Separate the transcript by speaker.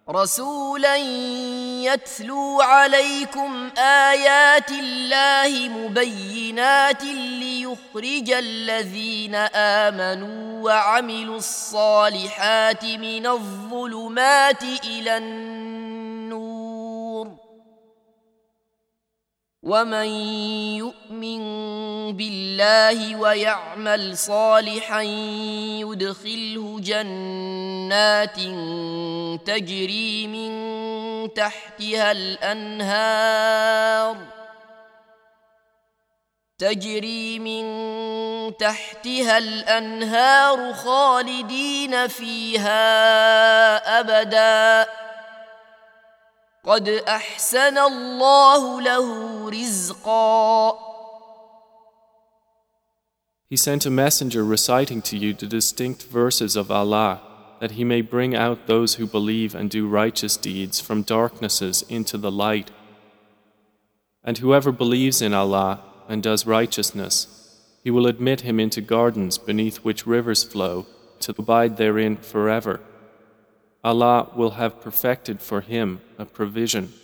Speaker 1: رسولا يتلو عليكم آيات الله مبينات ليخرج الذين آمنوا وعملوا الصالحات من الظلمات إلى النور ومن يؤمن بالله ويعمل صالحا يدخله جنات تجري من تحتها الأنهار خالدين فيها أبدا قد أحسن الله له رزقا.
Speaker 2: He sent a messenger reciting to you the distinct verses of Allah, that he may bring out those who believe and do righteous deeds from darknesses into the light. And whoever believes in Allah and does righteousness, He will admit him into gardens beneath which rivers flow, to abide therein forever. Allah will have perfected for him a provision.